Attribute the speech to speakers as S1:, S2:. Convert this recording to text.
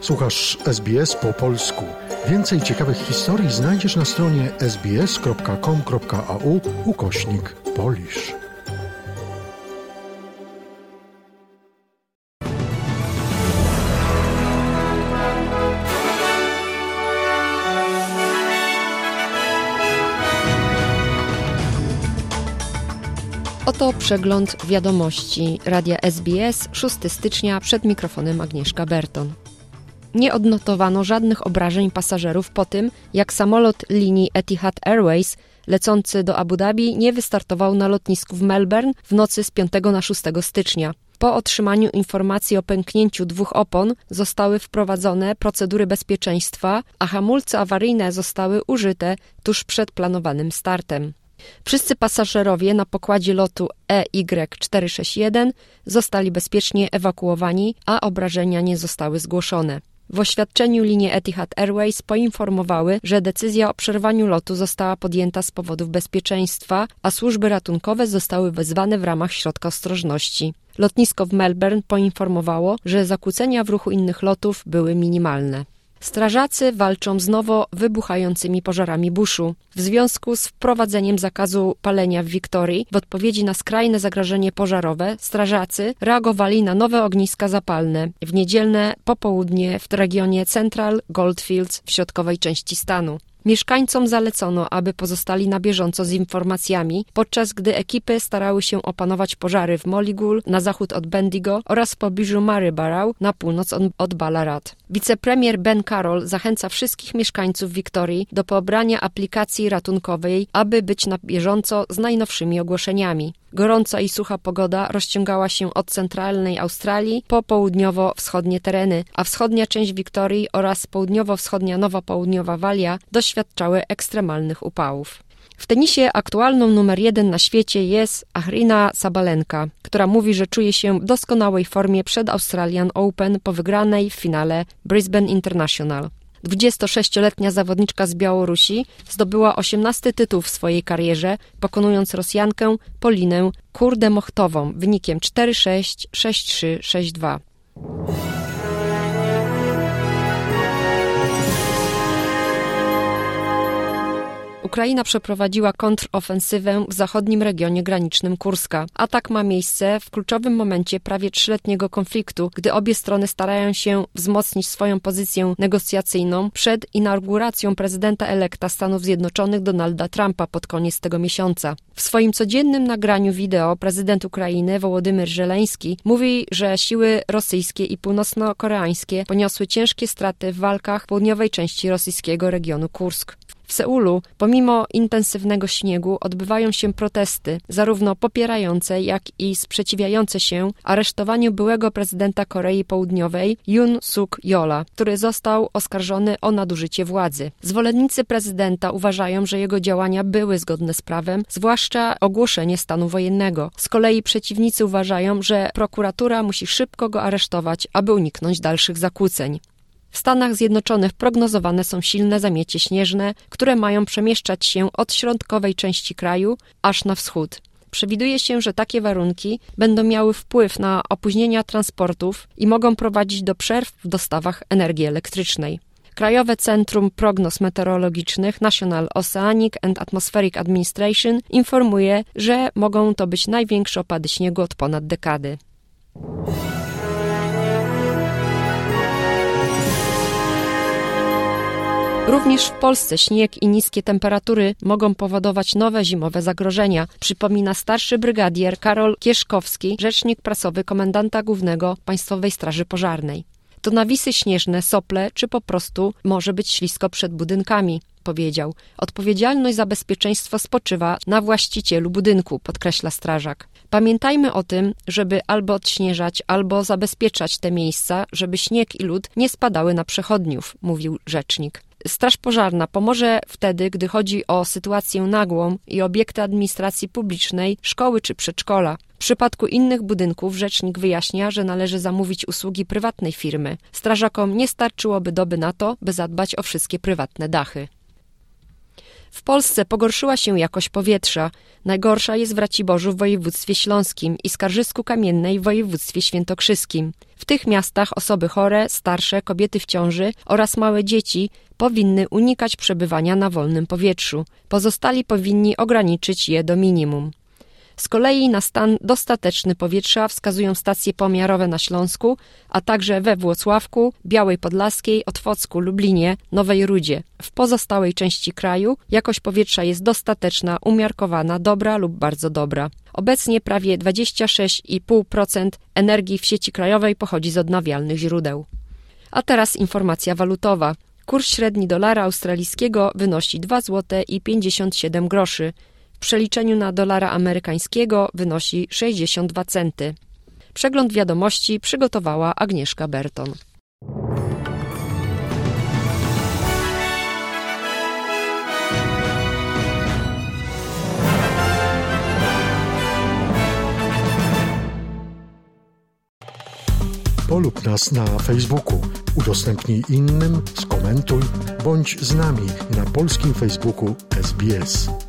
S1: Słuchasz SBS po polsku. Więcej ciekawych historii znajdziesz na stronie sbs.com.au/Polish.
S2: Oto przegląd wiadomości Radia SBS 6 stycznia, przed mikrofonem Agnieszka Berton. Nie odnotowano żadnych obrażeń pasażerów po tym, jak samolot linii Etihad Airways lecący do Abu Dhabi nie wystartował na lotnisku w Melbourne w nocy z 5 na 6 stycznia. Po otrzymaniu informacji o pęknięciu 2 opon zostały wprowadzone procedury bezpieczeństwa, a hamulce awaryjne zostały użyte tuż przed planowanym startem. Wszyscy pasażerowie na pokładzie lotu EY461 zostali bezpiecznie ewakuowani, a obrażenia nie zostały zgłoszone. W oświadczeniu linie Etihad Airways poinformowały, że decyzja o przerwaniu lotu została podjęta z powodów bezpieczeństwa, a służby ratunkowe zostały wezwane w ramach środka ostrożności. Lotnisko w Melbourne poinformowało, że zakłócenia w ruchu innych lotów były minimalne. Strażacy walczą z nowo wybuchającymi pożarami buszu. W związku z wprowadzeniem zakazu palenia w Wiktorii w odpowiedzi na skrajne zagrożenie pożarowe, strażacy reagowali na nowe ogniska zapalne w niedzielne popołudnie w regionie Central Goldfields w środkowej części stanu. Mieszkańcom zalecono, aby pozostali na bieżąco z informacjami, podczas gdy ekipy starały się opanować pożary w Moligul na zachód od Bendigo oraz w pobliżu Maryborough na północ od Ballarat. Wicepremier Ben Carroll zachęca wszystkich mieszkańców Wiktorii do pobrania aplikacji ratunkowej, aby być na bieżąco z najnowszymi ogłoszeniami. Gorąca i sucha pogoda rozciągała się od centralnej Australii po południowo-wschodnie tereny, a wschodnia część Wiktorii oraz południowo-wschodnia Nowa Południowa Walia doświadczały ekstremalnych upałów. W tenisie aktualną numer 1 na świecie jest Aryna Sabalenka, która mówi, że czuje się w doskonałej formie przed Australian Open po wygranej w finale Brisbane International. 26-letnia zawodniczka z Białorusi zdobyła 18 tytuł w swojej karierze, pokonując Rosjankę Polinę Kurdemochtową wynikiem 4-6, 6-3, 6-2. Ukraina przeprowadziła kontrofensywę w zachodnim regionie granicznym Kurska. Atak ma miejsce w kluczowym momencie prawie 3-letniego konfliktu, gdy obie strony starają się wzmocnić swoją pozycję negocjacyjną przed inauguracją prezydenta elekta Stanów Zjednoczonych Donalda Trumpa pod koniec tego miesiąca. W swoim codziennym nagraniu wideo prezydent Ukrainy Wołodymyr Żeleński mówi, że siły rosyjskie i północno-koreańskie poniosły ciężkie straty w walkach w południowej części rosyjskiego regionu Kursk. W Seulu, pomimo intensywnego śniegu, odbywają się protesty, zarówno popierające, jak i sprzeciwiające się aresztowaniu byłego prezydenta Korei Południowej Yoon Suk-yeola, który został oskarżony o nadużycie władzy. Zwolennicy prezydenta uważają, że jego działania były zgodne z prawem, zwłaszcza ogłoszenie stanu wojennego. Z kolei przeciwnicy uważają, że prokuratura musi szybko go aresztować, aby uniknąć dalszych zakłóceń. W Stanach Zjednoczonych prognozowane są silne zamiecie śnieżne, które mają przemieszczać się od środkowej części kraju aż na wschód. Przewiduje się, że takie warunki będą miały wpływ na opóźnienia transportów i mogą prowadzić do przerw w dostawach energii elektrycznej. Krajowe Centrum Prognoz Meteorologicznych National Oceanic and Atmospheric Administration informuje, że mogą to być największe opady śniegu od ponad dekady. Również w Polsce śnieg i niskie temperatury mogą powodować nowe zimowe zagrożenia, przypomina starszy brygadier Karol Kieszkowski, rzecznik prasowy komendanta głównego Państwowej Straży Pożarnej. To nawisy śnieżne, sople czy po prostu może być ślisko przed budynkami, powiedział. Odpowiedzialność za bezpieczeństwo spoczywa na właścicielu budynku, podkreśla strażak. Pamiętajmy o tym, żeby albo odśnieżać, albo zabezpieczać te miejsca, żeby śnieg i lód nie spadały na przechodniów, mówił rzecznik. Straż pożarna pomoże wtedy, gdy chodzi o sytuację nagłą i obiekty administracji publicznej, szkoły czy przedszkola. W przypadku innych budynków rzecznik wyjaśnia, że należy zamówić usługi prywatnej firmy. Strażakom nie starczyłoby doby na to, by zadbać o wszystkie prywatne dachy. W Polsce pogorszyła się jakość powietrza. Najgorsza jest w Raciborzu w województwie śląskim i Skarżysku-Kamiennej w województwie świętokrzyskim. W tych miastach osoby chore, starsze, kobiety w ciąży oraz małe dzieci powinny unikać przebywania na wolnym powietrzu. Pozostali powinni ograniczyć je do minimum. Z kolei na stan dostateczny powietrza wskazują stacje pomiarowe na Śląsku, a także we Włocławku, Białej Podlaskiej, Otwocku, Lublinie, Nowej Rudzie. W pozostałej części kraju jakość powietrza jest dostateczna, umiarkowana, dobra lub bardzo dobra. Obecnie prawie 26,5% energii w sieci krajowej pochodzi z odnawialnych źródeł. A teraz informacja walutowa. Kurs średni dolara australijskiego wynosi 2,57 zł. W przeliczeniu na dolara amerykańskiego wynosi 62 centy. Przegląd wiadomości przygotowała Agnieszka Berton.
S1: Polub nas na Facebooku, udostępnij innym, skomentuj, bądź z nami na polskim Facebooku SBS.